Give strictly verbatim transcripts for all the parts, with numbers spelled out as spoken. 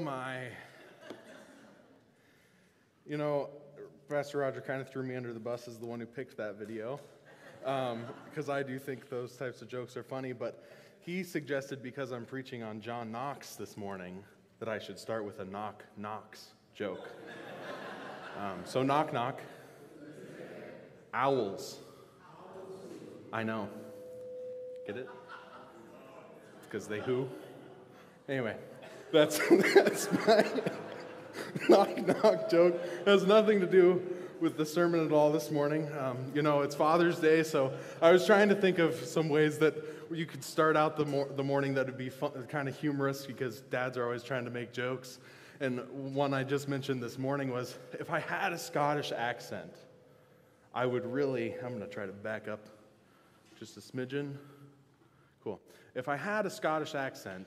my. You know, Pastor Roger kind of threw me under the bus as the one who picked that video, um, because I do think those types of jokes are funny, but he suggested, because I'm preaching on John Knox this morning, that I should start with a knock Knox joke. Um, so knock knock. Owls. I know. Get it? Because they who? Anyway, that's that's my knock knock joke. It has nothing to do with the sermon at all this morning. Um, you know, it's Father's Day, so I was trying to think of some ways that you could start out the mor- the morning that would be fun, kind of humorous, because dads are always trying to make jokes. And one I just mentioned this morning was, if I had a Scottish accent, I would really, I'm going to try to back up just a smidgen. Cool. If I had a Scottish accent,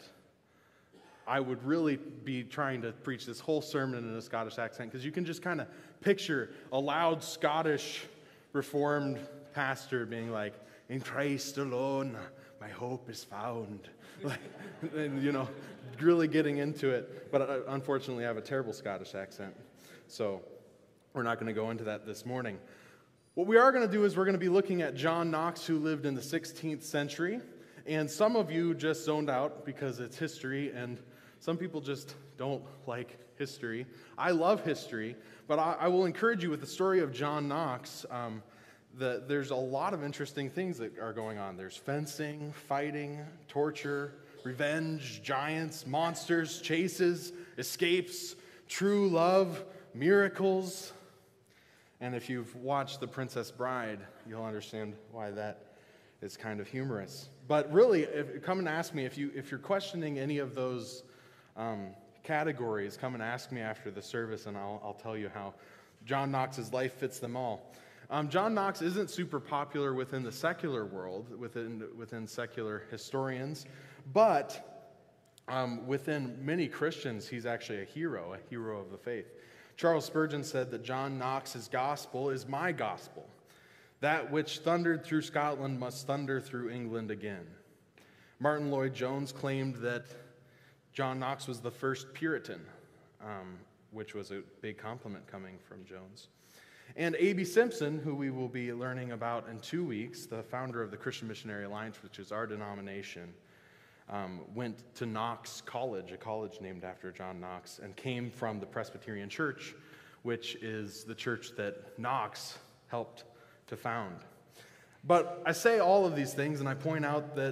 I would really be trying to preach this whole sermon in a Scottish accent, because you can just kind of picture a loud Scottish Reformed pastor being like, "In Christ alone, my hope is found." Like, and, you know, really getting into it. But I, unfortunately, I have a terrible Scottish accent, so we're not going to go into that this morning. What we are going to do is we're going to be looking at John Knox, who lived in the sixteenth century. And some of you just zoned out because it's history, and some people just don't like history. I love history, but I, I will encourage you with the story of John Knox. Um, the, there's a lot of interesting things that are going on. There's fencing, fighting, torture, revenge, giants, monsters, chases, escapes, true love, miracles. And if you've watched The Princess Bride, you'll understand why that is kind of humorous. But really, if, come and ask me if you if you're questioning any of those um, categories. Come and ask me after the service, and I'll I'll tell you how John Knox's life fits them all. Um, John Knox isn't super popular within the secular world, within within secular historians, but um, within many Christians, he's actually a hero, a hero of the faith. Charles Spurgeon said that John Knox's gospel is my gospel. That which thundered through Scotland must thunder through England again. Martin Lloyd-Jones claimed that John Knox was the first Puritan, um, which was a big compliment coming from Jones. And A B Simpson, who we will be learning about in two weeks, the founder of the Christian Missionary Alliance, which is our denomination, um, went to Knox College, a college named after John Knox, and came from the Presbyterian Church, which is the church that Knox helped to found. But I say all of these things, and I point out that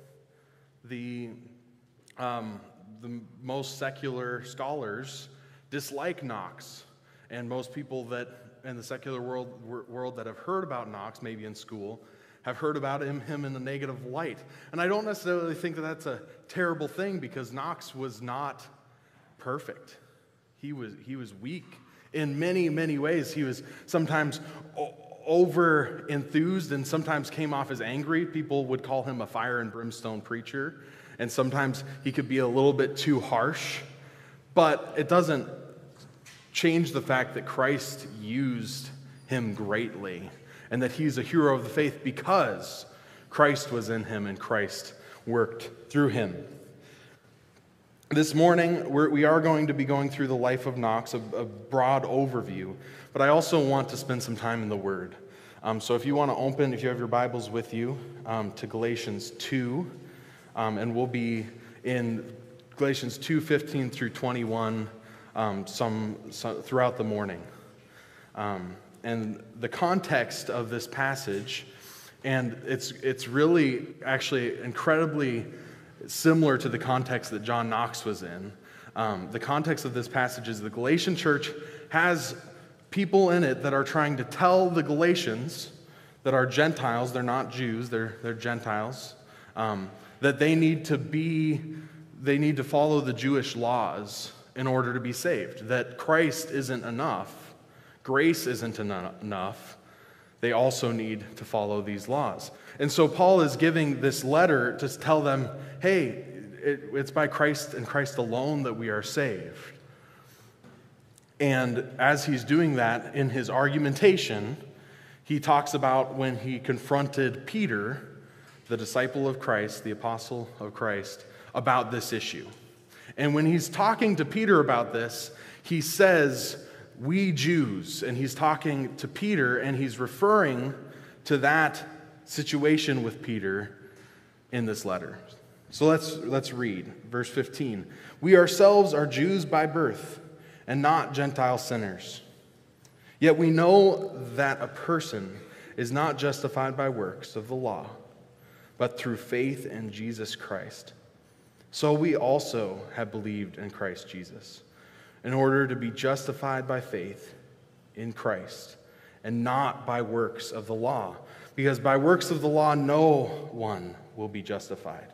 the um, the most secular scholars dislike Knox, and most people that in the secular world world that have heard about Knox, maybe in school, have heard about him him in a negative light. And I don't necessarily think that that's a terrible thing, because Knox was not perfect. He was he was weak in many many ways. He was sometimes over enthused and sometimes came off as angry. People would call him a fire and brimstone preacher, and sometimes he could be a little bit too harsh. But it doesn't change the fact that Christ used him greatly, and that he's a hero of the faith because Christ was in him and Christ worked through him. This morning, we're, we are going to be going through the life of Knox, a, a broad overview, but I also want to spend some time in the Word. Um, so if you want to open, if you have your Bibles with you, um, to Galatians two, um, and we'll be in Galatians two, fifteen through twenty-one um, some, some throughout the morning. Um, and the context of this passage, and it's it's really actually incredibly similar to the context that John Knox was in. Um, the context of this passage is the Galatian church has people in it that are trying to tell the Galatians that are Gentiles, they're not Jews, they're they're Gentiles, um, that they need to be, they need to follow the Jewish laws in order to be saved, that Christ isn't enough, grace isn't enough, they also need to follow these laws. And so Paul is giving this letter to tell them, hey, it, it's by Christ and Christ alone that we are saved. And as he's doing that in his argumentation, he talks about when he confronted Peter, the disciple of Christ, the apostle of Christ, about this issue. And when he's talking to Peter about this, he says, we Jews, and he's talking to Peter, and he's referring to that situation with Peter in this letter. So let's, let's read verse fifteen. We ourselves are Jews by birth, and not Gentile sinners. Yet we know that a person is not justified by works of the law, but through faith in Jesus Christ. So we also have believed in Christ Jesus, in order to be justified by faith in Christ, and not by works of the law, because by works of the law no one will be justified.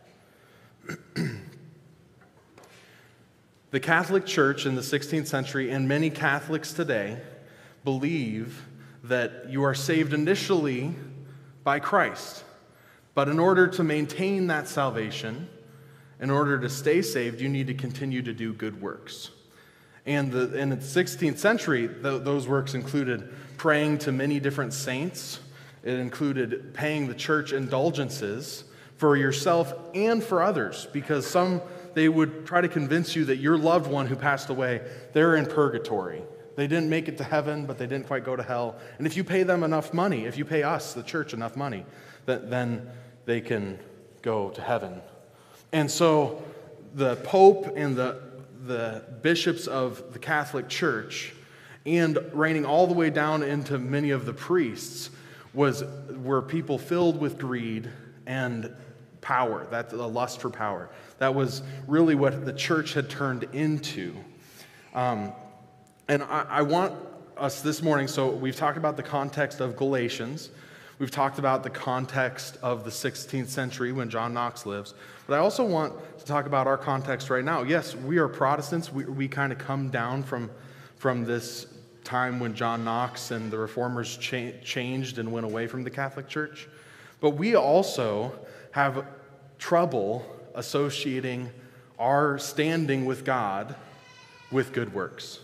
The Catholic Church in the sixteenth century, and many Catholics today, believe that you are saved initially by Christ. But in order to maintain that salvation, in order to stay saved, you need to continue to do good works. And the, in the sixteenth century, th- those works included praying to many different saints. It included paying the church indulgences for yourself and for others, because some, they would try to convince you that your loved one who passed away, they're in purgatory. They didn't make it to heaven, but they didn't quite go to hell. And if you pay them enough money, if you pay us, the church, enough money, that then they can go to heaven. And so the Pope and the, the bishops of the Catholic Church, and reigning all the way down into many of the priests, was were people filled with greed and power, that's a lust for power. That was really what the church had turned into. Um, and I, I want us this morning, so we've talked about the context of Galatians. We've talked about the context of the sixteenth century when John Knox lives. But I also want to talk about our context right now. Yes, we are Protestants. We, we kind of come down from, from this time when John Knox and the Reformers cha- changed and went away from the Catholic Church. But we also have trouble associating our standing with God with good works.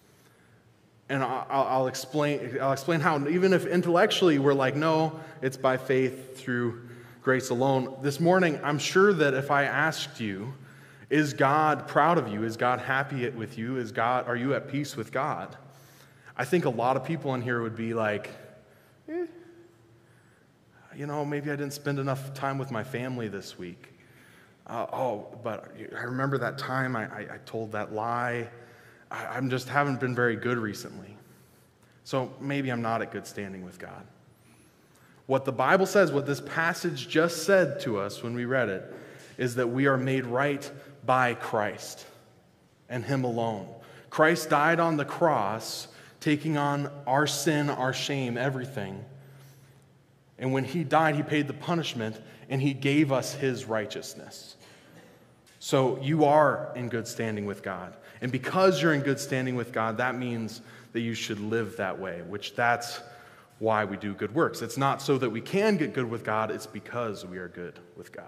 And I'll, I'll explain I'll explain how, even if intellectually we're like, no, it's by faith through grace alone. This morning, I'm sure that if I asked you, is God proud of you? Is God happy with you? Is God, are you at peace with God? I think a lot of people in here would be like, eh, you know, maybe I didn't spend enough time with my family this week. Uh, oh, but I remember that time I, I, I told that lie. I I'm just haven't been very good recently. So maybe I'm not at good standing with God. What the Bible says, what this passage just said to us when we read it, is that we are made right by Christ and Him alone. Christ died on the cross, taking on our sin, our shame, everything. And when He died, He paid the punishment, and He gave us His righteousness. So you are in good standing with God. And because you're in good standing with God, that means that you should live that way, which that's why we do good works. It's not so that we can get good with God, it's because we are good with God.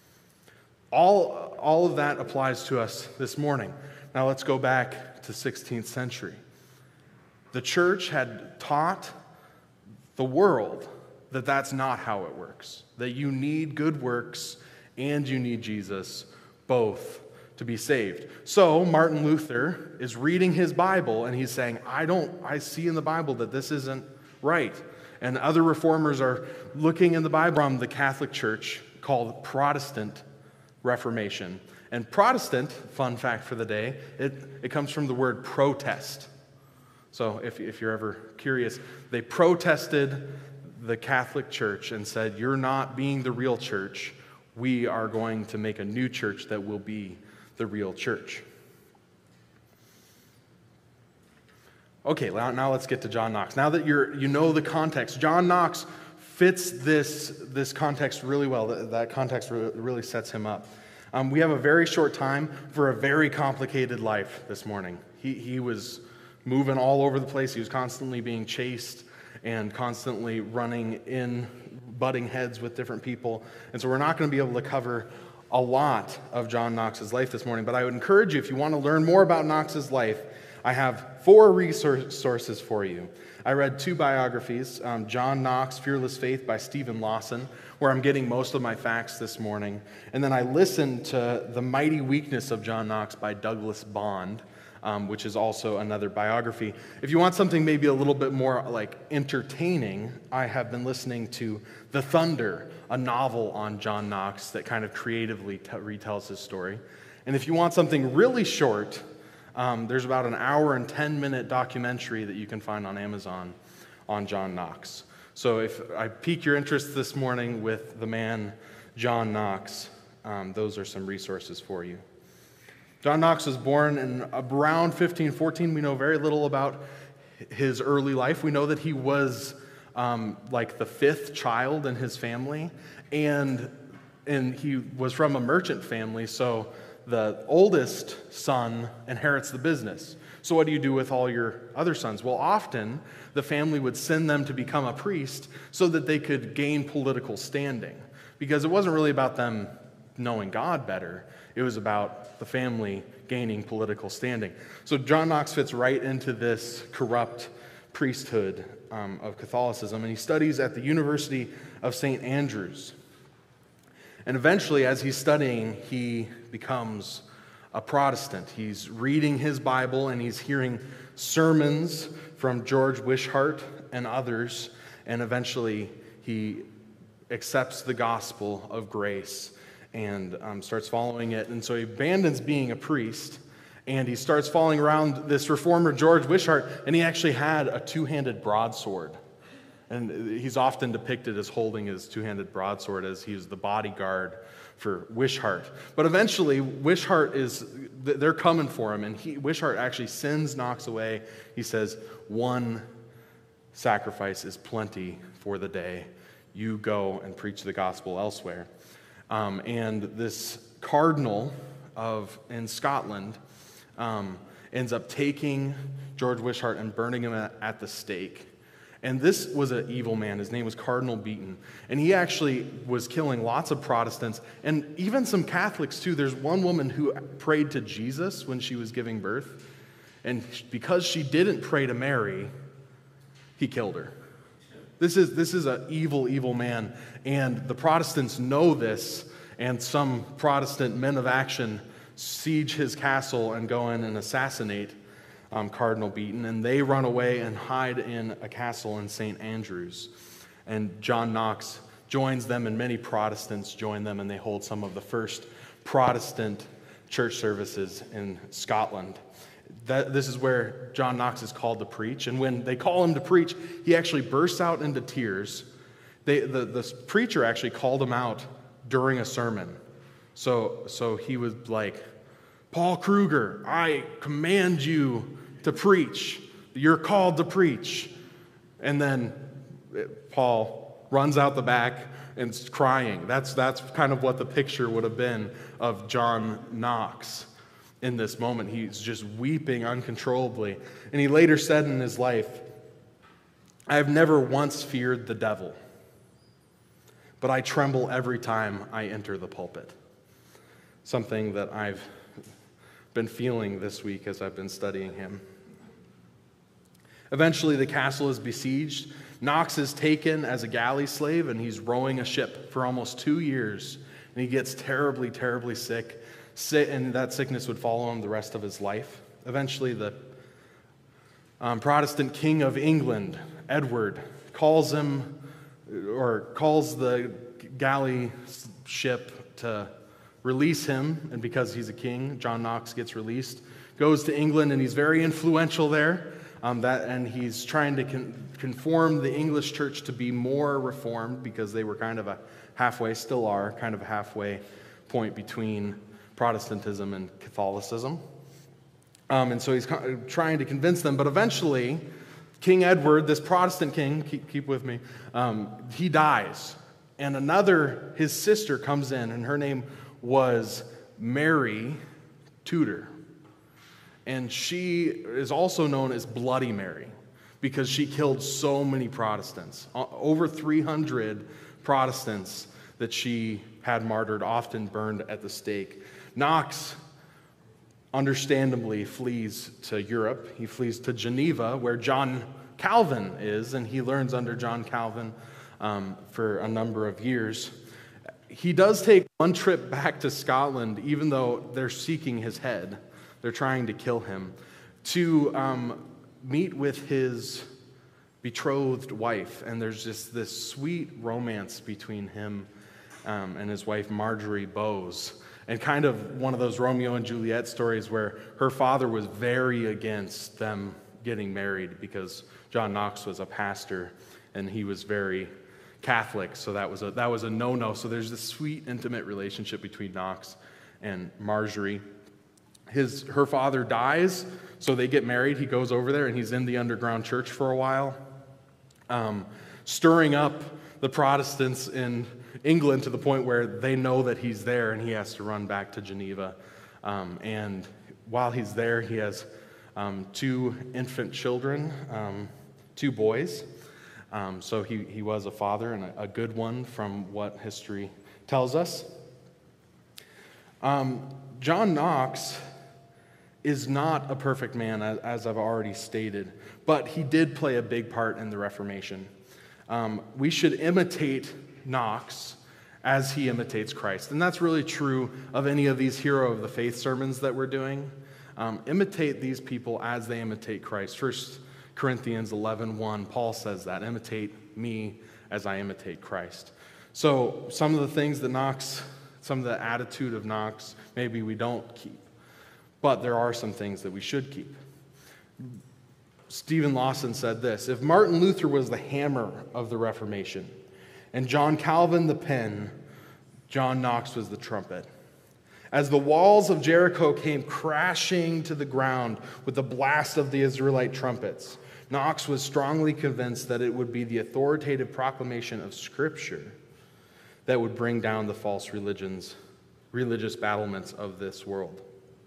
All, all of that applies to us this morning. Now let's go back to sixteenth century. The church had taught the world that that's not how it works, that you need good works and you need Jesus both to be saved. So Martin Luther is reading his Bible and he's saying, I don't, I see in the Bible that this isn't right. And other reformers are looking in the Bible from the Catholic Church called Protestant Reformation. And Protestant, fun fact for the day, it, it comes from the word protest. So if, if you're ever curious, they protested the Catholic Church and said, you're not being the real church. We are going to make a new church that will be the real church. Okay, now let's get to John Knox. Now that you're, you know the context, John Knox fits this, this context really well. That, that context really sets him up. Um, we have a very short time for a very complicated life this morning. He, he was moving all over the place. He was constantly being chased and constantly running in, butting heads with different people. And so we're not going to be able to cover a lot of John Knox's life this morning. But I would encourage you, if you want to learn more about Knox's life, I have four resources for you. I read two biographies, um, John Knox, Fearless Faith by Stephen Lawson, where I'm getting most of my facts this morning. And then I listened to The Mighty Weakness of John Knox by Douglas Bond, um, which is also another biography. If you want something maybe a little bit more like entertaining, I have been listening to The Thunder, a novel on John Knox that kind of creatively t- retells his story. And if you want something really short, Um, there's about an hour and ten minute documentary that you can find on Amazon on John Knox. So if I pique your interest this morning with the man John Knox, um, those are some resources for you. John Knox was born in around fifteen fourteen. We know very little about his early life. We know that he was um, like the fifth child in his family, and and he was from a merchant family, so the oldest son inherits the business. So what do you do with all your other sons? Well, often the family would send them to become a priest so that they could gain political standing, because it wasn't really about them knowing God better. It was about the family gaining political standing. So John Knox fits right into this corrupt priesthood um, of Catholicism, and he studies at the University of Saint Andrews. And eventually, as he's studying, he becomes a Protestant. He's reading his Bible and he's hearing sermons from George Wishart and others, and eventually he accepts the gospel of grace and um, starts following it. And so he abandons being a priest and he starts following around this reformer George Wishart, and he actually had a two-handed broadsword. And he's often depicted as holding his two-handed broadsword as he was the bodyguard for Wishart. But eventually, Wishart is, they're coming for him, and he, Wishart actually sends Knox away. He says, one sacrifice is plenty for the day. You go and preach the gospel elsewhere. Um, and this cardinal of in Scotland um, ends up taking George Wishart and burning him at, at the stake. And this was an evil man. His name was Cardinal Beaton. And he actually was killing lots of Protestants and even some Catholics too. There's one woman who prayed to Jesus when she was giving birth. And because she didn't pray to Mary, he killed her. This is this is an evil, evil man. And the Protestants know this. And some Protestant men of action siege his castle and go in and assassinate Um, Cardinal Beaton, and they run away and hide in a castle in Saint Andrews. And John Knox joins them, and many Protestants join them, and they hold some of the first Protestant church services in Scotland. That, this is where John Knox is called to preach, and when they call him to preach, he actually bursts out into tears. They, the, the preacher actually called him out during a sermon. So, so he was like, Paul Kruger, I command you to preach. You're called to preach. And then Paul runs out the back and is crying. That's, that's kind of what the picture would have been of John Knox in this moment. He's just weeping uncontrollably. And he later said in his life, I have never once feared the devil, but I tremble every time I enter the pulpit. Something that I've been feeling this week as I've been studying him. Eventually, the castle is besieged. Knox is taken as a galley slave, and he's rowing a ship for almost two years. And he gets terribly, terribly sick, and that sickness would follow him the rest of his life. Eventually, the um, Protestant king of England, Edward, calls him, or calls the galley ship to release him, and because he's a king, John Knox gets released, goes to England, and he's very influential there, um, that, and he's trying to con- conform the English church to be more reformed, because they were kind of a halfway, still are, kind of a halfway point between Protestantism and Catholicism. Um, and so he's co- trying to convince them, but eventually, King Edward, this Protestant king, keep, keep with me, um, he dies, and another, his sister comes in, and her name was Mary Tudor. And she is also known as Bloody Mary because she killed so many Protestants. Over three hundred Protestants that she had martyred, often burned at the stake. Knox understandably flees to Europe. He flees to Geneva, where John Calvin is, and he learns under John Calvin um, for a number of years. He does take one trip back to Scotland, even though they're seeking his head. They're trying to kill him, to um, meet with his betrothed wife. And there's just this sweet romance between him um, and his wife, Marjorie Bowes. And kind of one of those Romeo and Juliet stories where her father was very against them getting married because John Knox was a pastor and he was very Catholic, so that was a that was a no-no. So there's this sweet, intimate relationship between Knox and Marjorie. His her father dies, so they get married. He goes over there and he's in the underground church for a while, um, stirring up the Protestants in England to the point where they know that he's there and he has to run back to Geneva. Um, and while he's there, he has um, two infant children, um, two boys. Um, so he, he was a father, and a, a good one from what history tells us. Um, John Knox is not a perfect man, as, as I've already stated, but he did play a big part in the Reformation. Um, we should imitate Knox as he imitates Christ. And that's really true of any of these hero of the faith sermons that we're doing. Um, imitate these people as they imitate Christ. First Corinthians eleven one, Paul says that, imitate me as I imitate Christ. So some of the things that Knox, some of the attitude of Knox, maybe we don't keep. But there are some things that we should keep. Stephen Lawson said this: if Martin Luther was the hammer of the Reformation, and John Calvin the pen, John Knox was the trumpet. As the walls of Jericho came crashing to the ground with the blast of the Israelite trumpets, Knox was strongly convinced that it would be the authoritative proclamation of Scripture that would bring down the false religions, religious battlements of this world.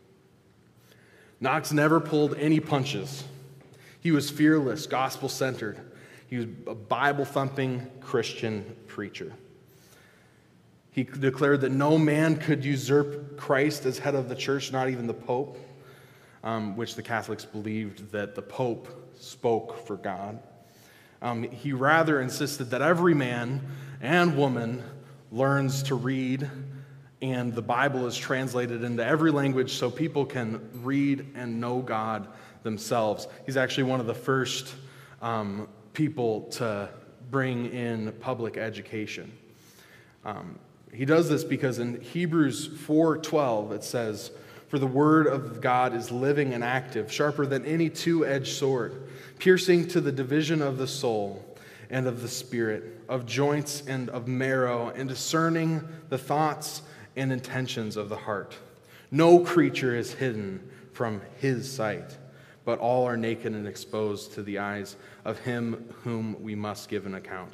Knox never pulled any punches. He was fearless, gospel-centered. He was a Bible-thumping Christian preacher. He declared that no man could usurp Christ as head of the church, not even the Pope, um, which the Catholics believed that the Pope spoke for God. Um, he rather insisted that every man and woman learns to read, and the Bible is translated into every language so people can read and know God themselves. He's actually one of the first um, people to bring in public education. Um, he does this because in Hebrews four twelve it says, "For the word of God is living and active, sharper than any two-edged sword, piercing to the division of the soul and of the spirit, of joints and of marrow, and discerning the thoughts and intentions of the heart. No creature is hidden from his sight, but all are naked and exposed to the eyes of him whom we must give an account."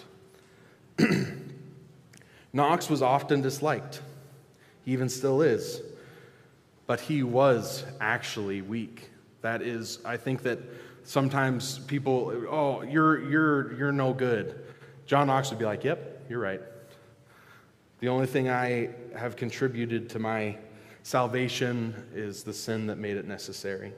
Knox was often disliked. He even still is. But he was actually weak. That is, I think that sometimes people, oh, you're you're you're no good. John Knox would be like, yep, you're right. The only thing I have contributed to my salvation is the sin that made it necessary.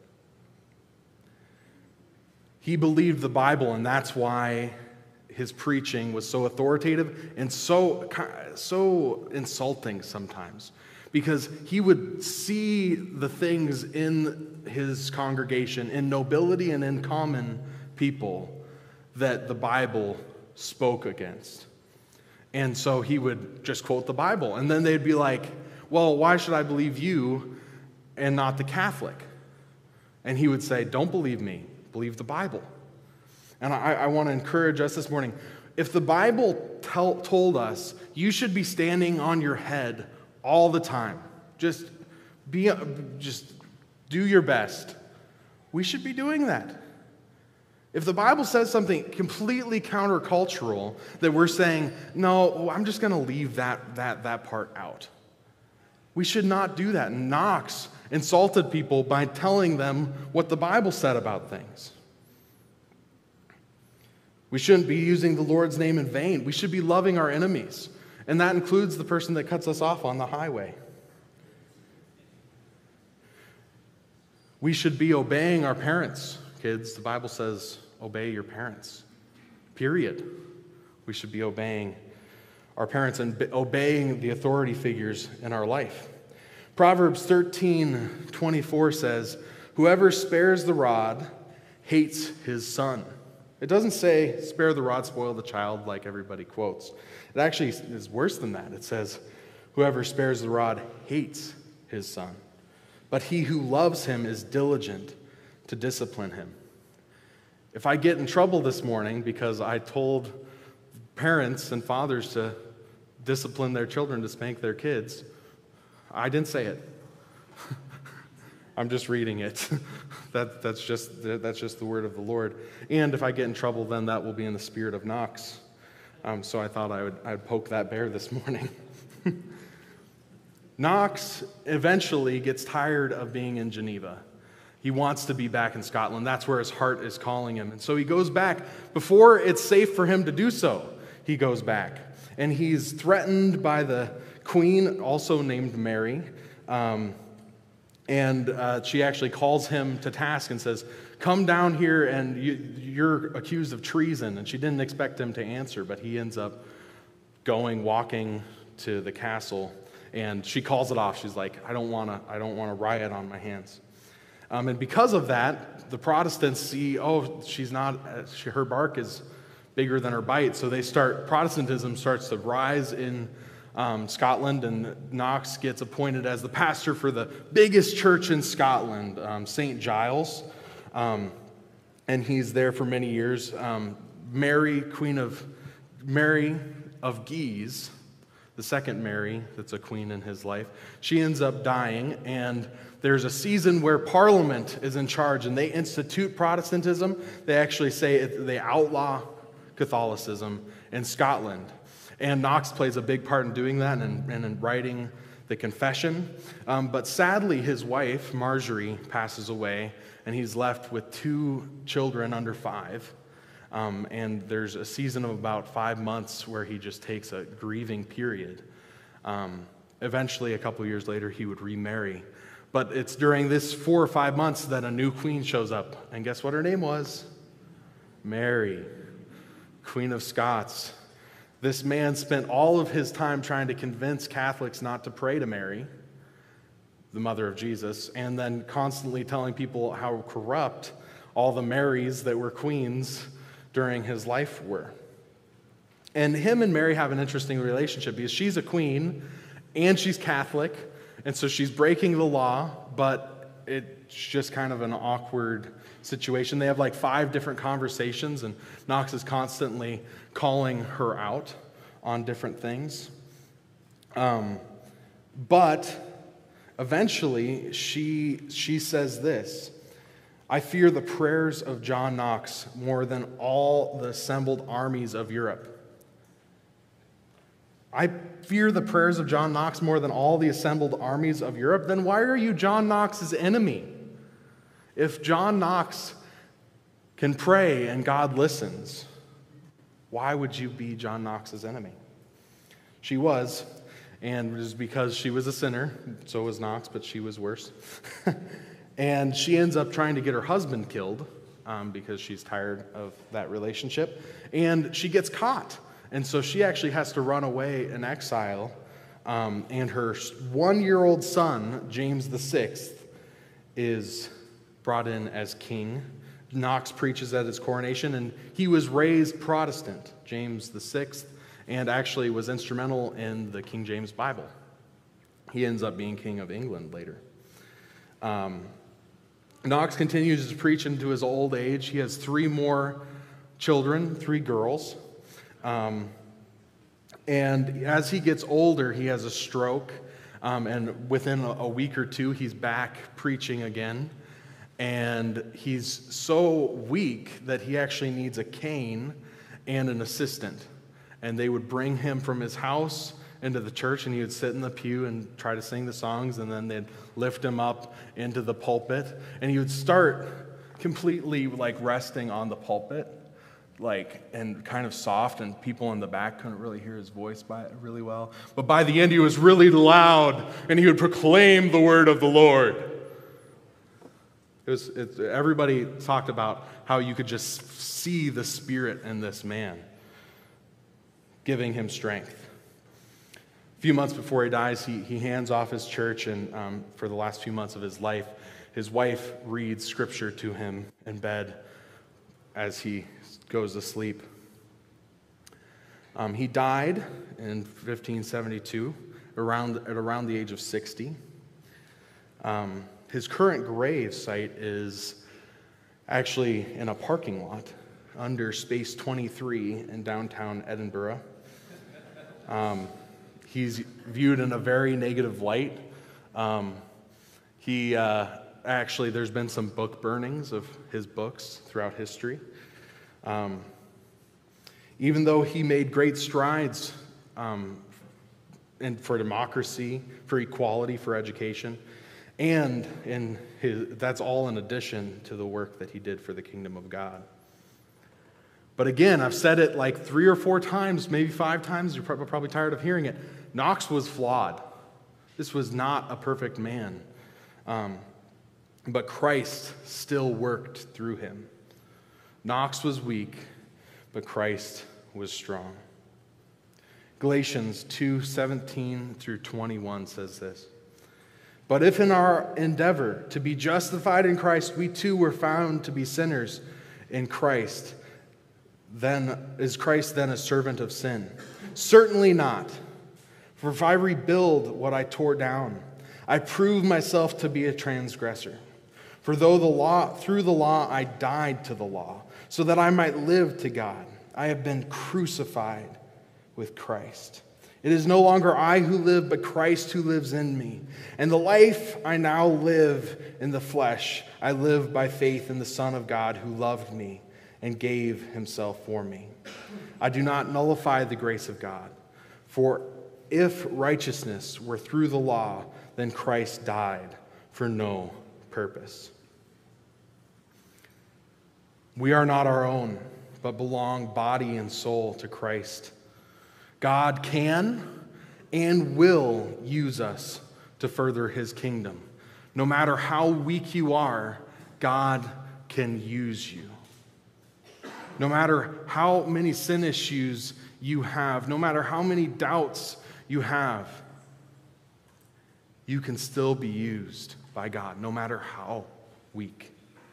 He believed the Bible, and that's why his preaching was so authoritative and so, so insulting sometimes. Because he would see the things in his congregation, in nobility and in common people, that the Bible spoke against. And so he would just quote the Bible. And then they'd be like, well, why should I believe you and not the Catholic? And he would say, don't believe me, believe the Bible. And I, I want to encourage us this morning, if the Bible tell, told us you should be standing on your head all the time, just be, just do your best, we should be doing that. If the Bible says something completely countercultural, that we're saying, no, I'm just going to leave that, that, that part out. We should not do that. Knox insulted people by telling them what the Bible said about things. We shouldn't be using the Lord's name in vain. We should be loving our enemies. And that includes the person that cuts us off on the highway. We should be obeying our parents, kids. The Bible says, obey your parents. Period. We should be obeying our parents and obeying the authority figures in our life. Proverbs thirteen twenty-four says, whoever spares the rod hates his son. It doesn't say, spare the rod, spoil the child, like everybody quotes. It actually is worse than that. It says, whoever spares the rod hates his son, but he who loves him is diligent to discipline him. If I get in trouble this morning because I told parents and fathers to discipline their children, to spank their kids, I didn't say it. I'm just reading it. that, that's, just, that's just the word of the Lord. And if I get in trouble, then that will be in the spirit of Knox. Um, so I thought I would I'd poke that bear this morning. Knox eventually gets tired of being in Geneva. He wants to be back in Scotland. That's where his heart is calling him. And so he goes back. Before it's safe for him to do so, he goes back. And he's threatened by the queen, also named Mary. Um, and uh, she actually calls him to task and says, come down here and you, you're accused of treason. And she didn't expect him to answer, but he ends up going, walking to the castle. And she calls it off. She's like, I don't want to I don't want to riot on my hands. Um, and because of that, the Protestants see, oh, she's not, she, her bark is bigger than her bite. So they start, Protestantism starts to rise in um, Scotland, and Knox gets appointed as the pastor for the biggest church in Scotland, um, Saint Giles. Um, and he's there for many years. Um, Mary, Queen of, Mary of Guise, the second Mary that's a queen in his life, she ends up dying, and there's a season where Parliament is in charge, and they institute Protestantism. They actually say it, they outlaw Catholicism in Scotland. And Knox plays a big part in doing that and, and in writing the Confession. Um, but sadly, his wife, Marjorie, passes away, and he's left with two children under five. Um, and there's a season of about five months where he just takes a grieving period. Um, eventually, a couple years later, he would remarry. But it's during this four or five months that a new queen shows up. And guess what her name was? Mary, Queen of Scots. This man spent all of his time trying to convince Catholics not to pray to Mary, the mother of Jesus, and then constantly telling people how corrupt all the Marys that were queens during his life were. And him and Mary have an interesting relationship because she's a queen and she's Catholic, and so she's breaking the law, but it's just kind of an awkward situation. They have like five different conversations, and Knox is constantly calling her out on different things. Um, but eventually, she she says this: I fear the prayers of John Knox more than all the assembled armies of Europe. I fear the prayers of John Knox more than all the assembled armies of Europe. Then why are you John Knox's enemy? If John Knox can pray and God listens, why would you be John Knox's enemy? She was, and it was because she was a sinner. So was Knox, but she was worse. And she ends up trying to get her husband killed um, because she's tired of that relationship. And she gets caught. And so she actually has to run away in exile. Um, and her one-year-old son, James the Sixth, is brought in as king. Knox preaches at his coronation, and he was raised Protestant, James the Sixth, and actually was instrumental in the King James Bible. He ends up being king of England later. Um, Knox continues to preach into his old age. He has three more children, three girls. Um, and as he gets older, he has a stroke. Um, and within a, a week or two, he's back preaching again. And he's so weak that he actually needs a cane and an assistant. And they would bring him from his house into the church, and he would sit in the pew and try to sing the songs, and then they'd lift him up into the pulpit, and he would start completely like resting on the pulpit, like, and kind of soft, and people in the back couldn't really hear his voice by really well. But by the end, he was really loud, and he would proclaim the word of the Lord. It was, it, everybody talked about how you could just see the Spirit in this man, giving him strength. A few months before he dies, he, he hands off his church, and um, for the last few months of his life, his wife reads scripture to him in bed as he goes to sleep. Um, he died in fifteen seventy-two, around, at around the age of sixty. Um, his current grave site is actually in a parking lot under Space twenty-three in downtown Edinburgh. Um, he's viewed in a very negative light. Um, he uh, actually, there's been some book burnings of his books throughout history. Um, even though he made great strides um, in, for democracy, for equality, for education, and in his, that's all in addition to the work that he did for the kingdom of God. But again, I've said it like three or four times, maybe five times, you're probably tired of hearing it. Knox was flawed. This was not a perfect man. Um, but Christ still worked through him. Knox was weak, but Christ was strong. Galatians two seventeen through twenty-one says this. But if in our endeavor to be justified in Christ, we too were found to be sinners in Christ, then is Christ then a servant of sin? Certainly not. For if I rebuild what I tore down, I prove myself to be a transgressor. For though the law, through the law I died to the law, so that I might live to God, I have been crucified with Christ. It is no longer I who live, but Christ who lives in me. And the life I now live in the flesh, I live by faith in the Son of God who loved me and gave himself for me. I do not nullify the grace of God, for if righteousness were through the law, then Christ died for no purpose. We are not our own, but belong body and soul to Christ. God can and will use us to further his kingdom. No matter how weak you are, God can use you. No matter how many sin issues you have, no matter how many doubts you have, you can still be used by God, no matter how weak.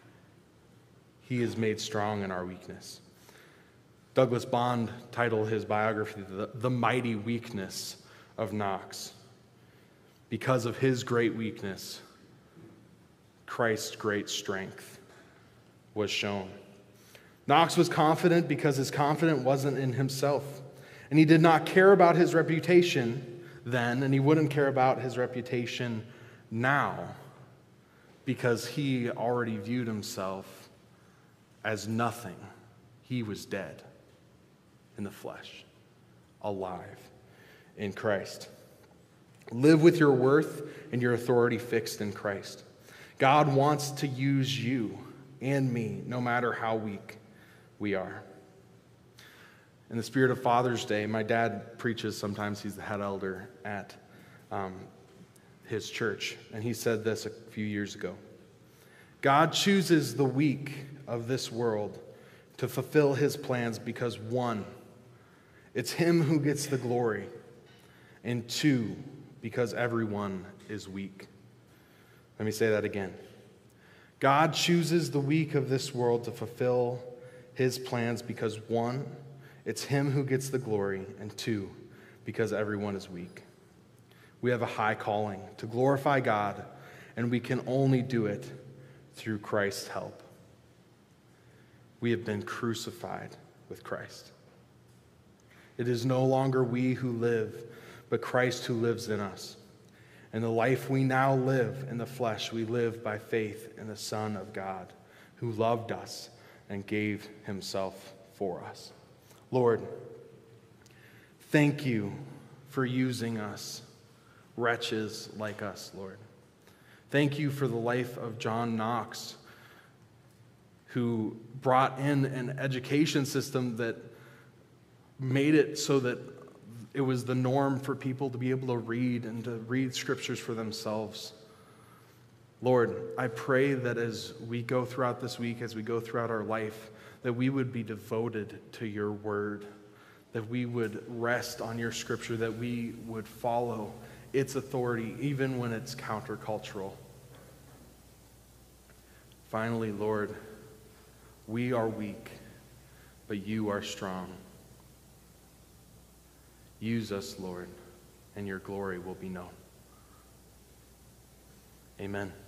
He is made strong in our weakness. Douglas Bond titled his biography, The, the Mighty Weakness of Knox. Because of his great weakness, Christ's great strength was shown. Knox was confident because his confidence wasn't in himself. And he did not care about his reputation then, and he wouldn't care about his reputation now, because he already viewed himself as nothing. He was dead in the flesh, alive in Christ. Live with your worth and your authority fixed in Christ. God wants to use you and me, no matter how weak we are. In the spirit of Father's Day, my dad preaches sometimes. He's the head elder at um, his church. And he said this a few years ago. God chooses the weak of this world to fulfill his plans because, one, it's him who gets the glory, and two, because everyone is weak. Let me say that again. God chooses the weak of this world to fulfill his plans because, one, it's him who gets the glory, and two, because everyone is weak. We have a high calling to glorify God, and we can only do it through Christ's help. We have been crucified with Christ. It is no longer we who live, but Christ who lives in us. And the life we now live in the flesh, we live by faith in the Son of God, who loved us and gave himself for us. Lord, thank you for using us, wretches like us, Lord. Thank you for the life of John Knox, who brought in an education system that made it so that it was the norm for people to be able to read and to read scriptures for themselves. Lord, I pray that as we go throughout this week, as we go throughout our life, that we would be devoted to your word, that we would rest on your scripture, that we would follow its authority, even when it's countercultural. Finally, Lord, we are weak, but you are strong. Use us, Lord, and your glory will be known. Amen.